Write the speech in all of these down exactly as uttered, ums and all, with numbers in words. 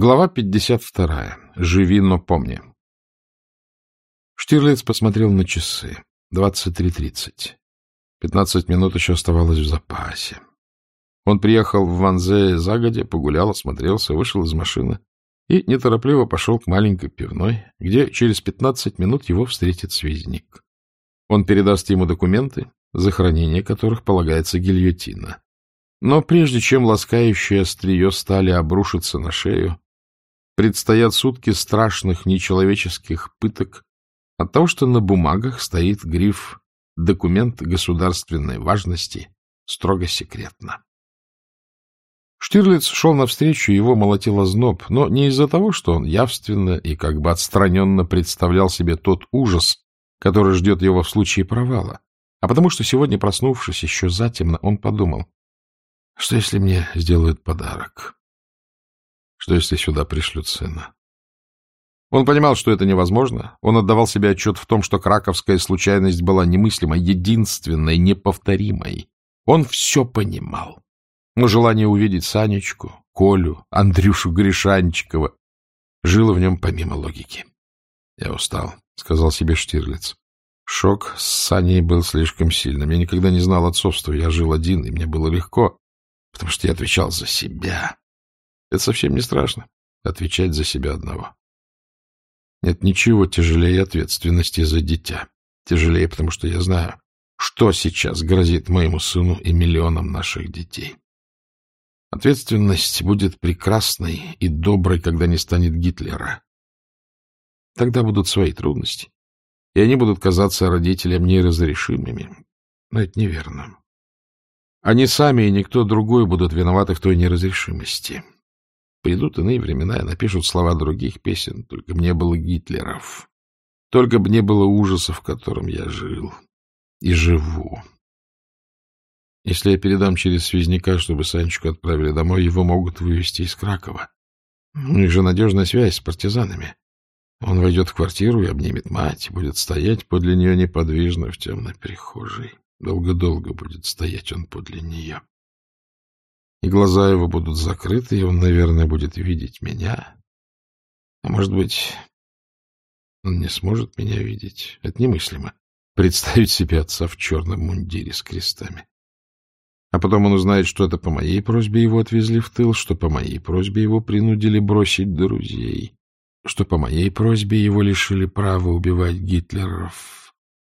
Глава пятьдесят вторая. Живи, но помни. Штирлиц посмотрел на часы. двадцать три тридцать. Пятнадцать минут еще оставалось в запасе. Он приехал в Ванзе загодя, погулял, осмотрелся, вышел из машины и неторопливо пошел к маленькой пивной, где через пятнадцать минут его встретит связник. Он передаст ему документы, за хранение которых полагается гильотина. Но прежде чем ласкающее острие стали обрушиться на шею, предстоят сутки страшных нечеловеческих пыток от того, что на бумагах стоит гриф «Документ государственной важности, строго секретно». Штирлиц шел навстречу, его молотил озноб, но не из-за того, что он явственно и как бы отстраненно представлял себе тот ужас, который ждет его в случае провала, а потому что сегодня, проснувшись еще затемно, он подумал: что если мне сделают подарок? Что если сюда пришлют сына? Он понимал, что это невозможно. Он отдавал себе отчет в том, что краковская случайность была немыслимой, единственной, неповторимой. Он все понимал. Но желание увидеть Санечку, Колю, Андрюшу Гришанчикова жило в нем помимо логики. — Я устал, — сказал себе Штирлиц. Шок с Саней был слишком сильным. Я никогда не знал отцовства. Я жил один, и мне было легко, потому что я отвечал за себя. Это совсем не страшно — отвечать за себя одного. Нет ничего тяжелее ответственности за дитя. Тяжелее, потому что я знаю, что сейчас грозит моему сыну и миллионам наших детей. Ответственность будет прекрасной и доброй, когда не станет Гитлера. Тогда будут свои трудности, и они будут казаться родителям неразрешимыми. Но это неверно. Они сами и никто другой будут виноваты в той неразрешимости. Придут иные времена и напишут слова других песен, только б не было Гитлеров, только б не было ужаса, в котором я жил и живу. Если я передам через связняка, чтобы Санечку отправили домой, его могут вывести из Кракова. У них же надежная связь с партизанами. Он войдет в квартиру и обнимет мать, будет стоять подле нее неподвижно в темной прихожей. Долго-долго будет стоять он подле нее. И глаза его будут закрыты, и он, наверное, будет видеть меня. А может быть, он не сможет меня видеть. Это немыслимо. Представить себе отца в черном мундире с крестами. А потом он узнает, что это по моей просьбе его отвезли в тыл, что по моей просьбе его принудили бросить друзей, что по моей просьбе его лишили права убивать гитлеров.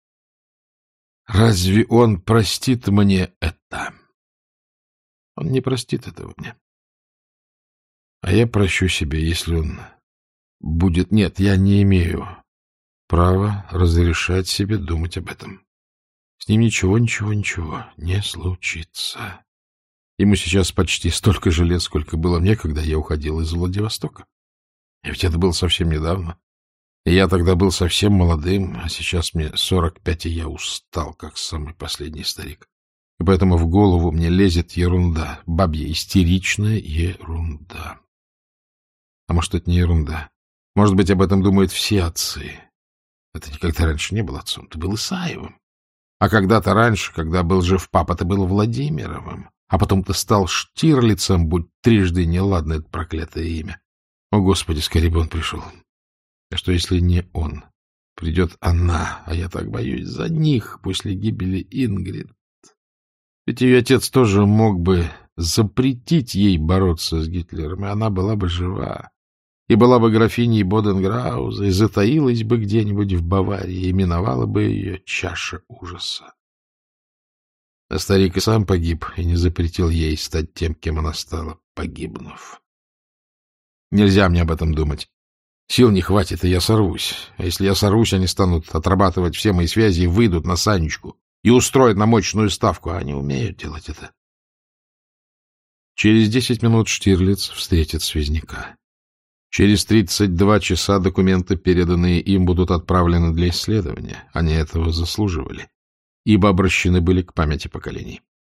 Разве он простит мне это? Он не простит этого мне. А я прощу себе, если он будет... Нет, я не имею права разрешать себе думать об этом. С ним ничего, ничего, ничего не случится. Ему сейчас почти столько же лет, сколько было мне, когда я уходил из Владивостока. И ведь это было совсем недавно. И я тогда был совсем молодым, а сейчас мне сорок пять, и я устал, как самый последний старик. И поэтому в голову мне лезет ерунда, бабья истеричная ерунда. А может, это не ерунда? Может быть, об этом думают все отцы. А ты никогда раньше не был отцом, ты был Исаевым. А когда-то раньше, когда был жив папа, ты был Владимировым. А потом ты стал Штирлицем, будь трижды неладно это проклятое имя. О, Господи, скорее бы он пришел. А что, если не он? Придет она, а я так боюсь за них после гибели Ингрид. Ведь ее отец тоже мог бы запретить ей бороться с Гитлером, и она была бы жива. И была бы графиней Боденграуза, и затаилась бы где-нибудь в Баварии, и миновала бы ее чаша ужаса. А старик и сам погиб, и не запретил ей стать тем, кем она стала, погибнув. Нельзя мне об этом думать. Сил не хватит, и я сорвусь. А если я сорвусь, они станут отрабатывать все мои связи и выйдут на Санечку и устроят на мощную ставку, а они умеют делать это. Через десять минут Штирлиц встретит связняка. Через тридцать два часа документы, переданные им, будут отправлены для исследования. Они этого заслуживали, ибо обращены были к памяти поколений.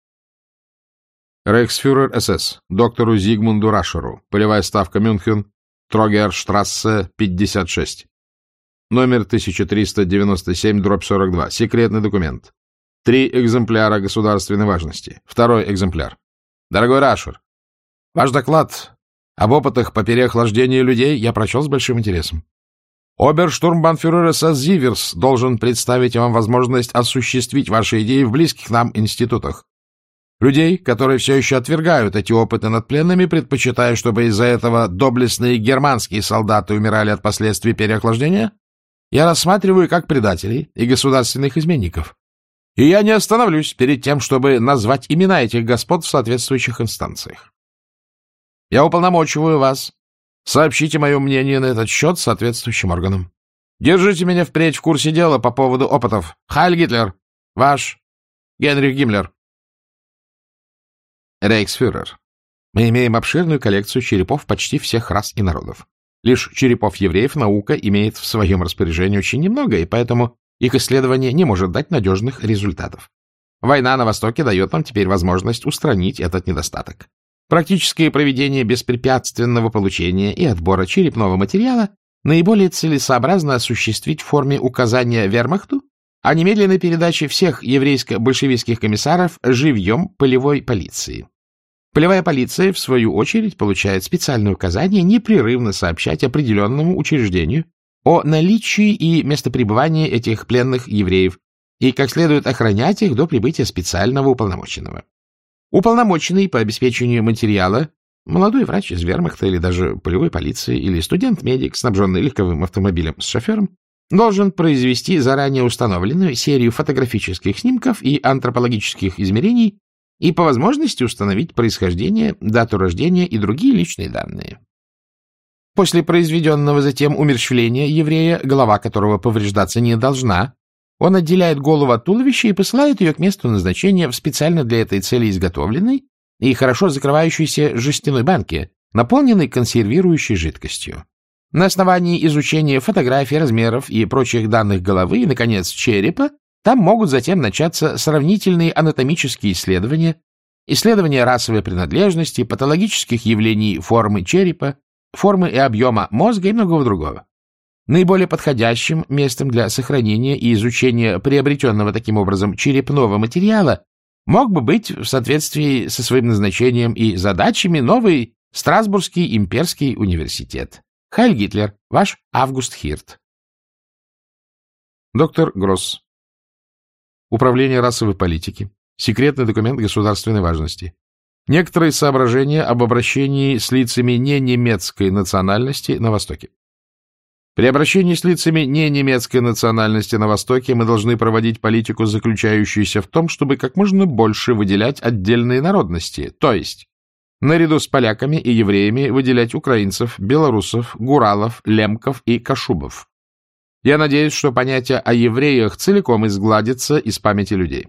Рейхсфюрер СС, доктору Зигмунду Рашеру, полевая ставка Мюнхен, Трогерштрассе, пятьдесят шесть. Номер тысяча триста девяносто семь дробь сорок два. Секретный документ. Три экземпляра государственной важности. Второй экземпляр. Дорогой Рашер, ваш доклад Об опытах по переохлаждению людей я прочел с большим интересом. Оберштурмбанфюрер СС Зиверс должен представить вам возможность осуществить ваши идеи в близких нам институтах. Людей, которые все еще отвергают эти опыты над пленными, предпочитая, чтобы из-за этого доблестные германские солдаты умирали от последствий переохлаждения, я рассматриваю как предателей и государственных изменников. И я не остановлюсь перед тем, чтобы назвать имена этих господ в соответствующих инстанциях. Я уполномочиваю вас. Сообщите мое мнение на этот счет соответствующим органам. Держите меня впредь в курсе дела по поводу опытов. Хайль Гитлер. Ваш Генрих Гиммлер. Рейхсфюрер. Мы имеем обширную коллекцию черепов почти всех рас и народов. Лишь черепов евреев наука имеет в своем распоряжении очень немного, и поэтому их исследование не может дать надежных результатов. Война на Востоке дает нам теперь возможность устранить этот недостаток. Практическое проведение беспрепятственного получения и отбора черепного материала наиболее целесообразно осуществить в форме указания вермахту о немедленной передаче всех еврейско-большевистских комиссаров живьем полевой полиции. Полевая полиция, в свою очередь, получает специальное указание непрерывно сообщать определенному учреждению о наличии и местопребывании этих пленных евреев и как следует охранять их до прибытия специального уполномоченного. Уполномоченный по обеспечению материала, молодой врач из вермахта или даже полевой полиции или студент-медик, снабженный легковым автомобилем с шофером, должен произвести заранее установленную серию фотографических снимков и антропологических измерений и по возможности установить происхождение, дату рождения и другие личные данные. После произведенного затем умерщвления еврея, голова которого повреждаться не должна, он отделяет голову от туловища и посылает ее к месту назначения в специально для этой цели изготовленной и хорошо закрывающейся жестяной банке, наполненной консервирующей жидкостью. На основании изучения фотографий, размеров и прочих данных головы и, наконец, черепа, там могут затем начаться сравнительные анатомические исследования, исследования расовой принадлежности, патологических явлений формы черепа, формы и объема мозга и многого другого. Наиболее подходящим местом для сохранения и изучения приобретенного таким образом черепного материала мог бы быть в соответствии со своим назначением и задачами новый Страсбургский имперский университет. Хайль Гитлер, ваш Август Хирт. Доктор Гросс. Управление расовой политики. Секретный документ государственной важности. Некоторые соображения об обращении с лицами не немецкой национальности на Востоке. При обращении с лицами не немецкой национальности на Востоке мы должны проводить политику, заключающуюся в том, чтобы как можно больше выделять отдельные народности, то есть наряду с поляками и евреями выделять украинцев, белорусов, гуралов, лемков и кашубов. Я надеюсь, что понятие о евреях целиком изгладится из памяти людей.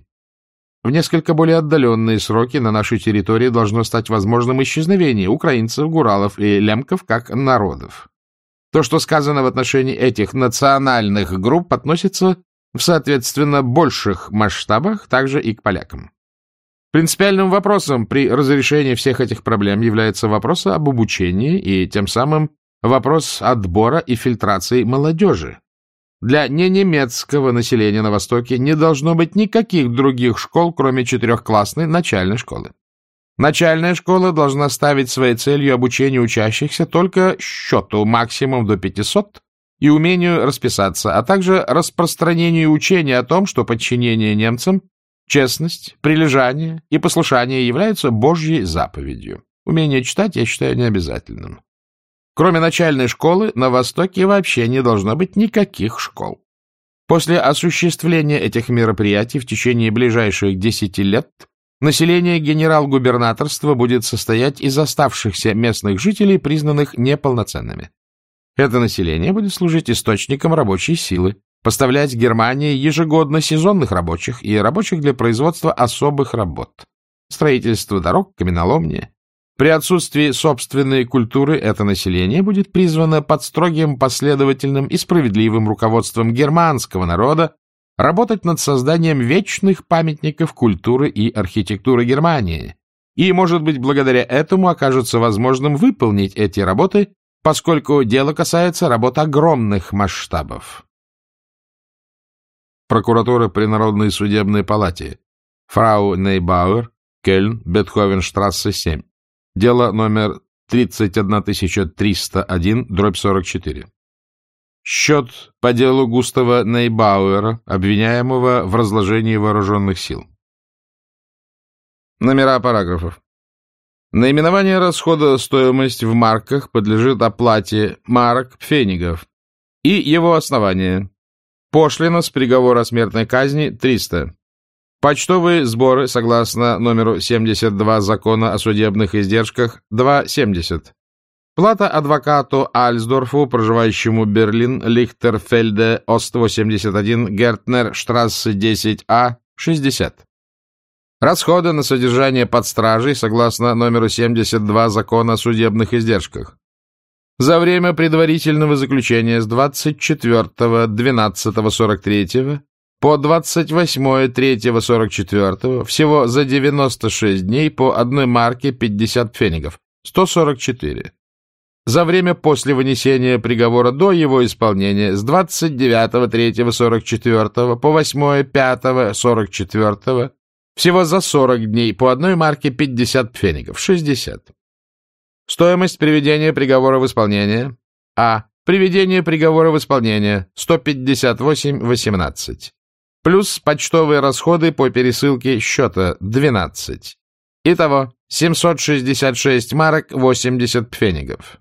В несколько более отдаленные сроки на нашей территории должно стать возможным исчезновение украинцев, гуралов и лемков как народов. То, что сказано в отношении этих национальных групп, относится в соответственно больших масштабах также и к полякам. Принципиальным вопросом при разрешении всех этих проблем является вопрос об обучении и тем самым вопрос отбора и фильтрации молодежи. Для ненемецкого населения на Востоке не должно быть никаких других школ, кроме четырехклассной начальной школы. Начальная школа должна ставить своей целью обучение учащихся только счету максимум до пятисот и умению расписаться, а также распространению учения о том, что подчинение немцам, честность, прилежание и послушание являются Божьей заповедью. Умение читать я считаю необязательным. Кроме начальной школы, на Востоке вообще не должно быть никаких школ. После осуществления этих мероприятий в течение ближайших десяти лет население генерал-губернаторства будет состоять из оставшихся местных жителей, признанных неполноценными. Это население будет служить источником рабочей силы, поставлять Германии ежегодно сезонных рабочих и рабочих для производства особых работ, строительство дорог, каменоломни. При отсутствии собственной культуры это население будет призвано под строгим, последовательным и справедливым руководством германского народа работать над созданием вечных памятников культуры и архитектуры Германии, и, может быть, благодаря этому окажется возможным выполнить эти работы, поскольку дело касается работ огромных масштабов. Прокуратура при Народной судебной палате. Фрау Нейбауэр, Кельн, Бетховенштрассе, семь. Дело номер тридцать одна тысяча триста один, дробь сорок четыре. Счет по делу Густава Нейбауэра, обвиняемого в разложении вооруженных сил. Номера параграфов. Наименование расхода стоимость в марках подлежит оплате марок пфенигов и его основание. Пошлина с приговора о смертной казни триста. Почтовые сборы, согласно номеру семьдесят два Закона о судебных издержках, два семьдесят. Плата адвокату Альсдорфу, проживающему Берлин, Лихтерфельде, Ост восемьдесят один, Гертнер, Штрассе десять А, шестьдесят. Расходы на содержание под стражей, согласно номеру семьдесят два Закона о судебных издержках. За время предварительного заключения с двадцать четвёртого двенадцатого сорок третьего по двадцать восьмое третьего сорок четвёртого всего за девяносто шесть дней по одной марке пятьдесят пфенигов, сто сорок четыре. За время после вынесения приговора до его исполнения с двадцать девятого третьего сорок четвёртого по восьмое пятого сорок четвёртого всего за сорок дней по одной марке пятьдесят пфенигов, шестьдесят. Стоимость приведения приговора в исполнение. А. Приведение приговора в исполнение сто пятьдесят восемь восемнадцать. Плюс почтовые расходы по пересылке счета двенадцать. Итого семьсот шестьдесят шесть марок восемьдесят пфенигов.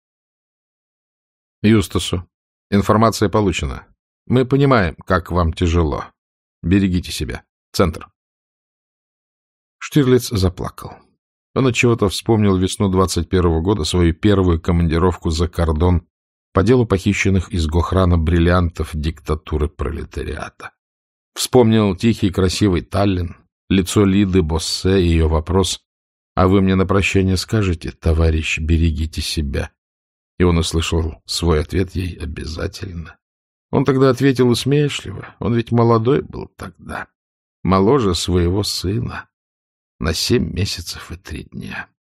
Юстасу. Информация получена. Мы понимаем, как вам тяжело. Берегите себя. Центр. Штирлиц заплакал. Он отчего-то вспомнил весну двадцать первого года, свою первую командировку за кордон по делу похищенных из Гохрана бриллиантов диктатуры пролетариата. Вспомнил тихий красивый Таллин, лицо Лиды Боссе и ее вопрос: «А вы мне на прощание скажете, товарищ, берегите себя?» И он услышал свой ответ ей: «Обязательно». Он тогда ответил усмешливо, он ведь молодой был тогда, моложе своего сына на семь месяцев и три дня.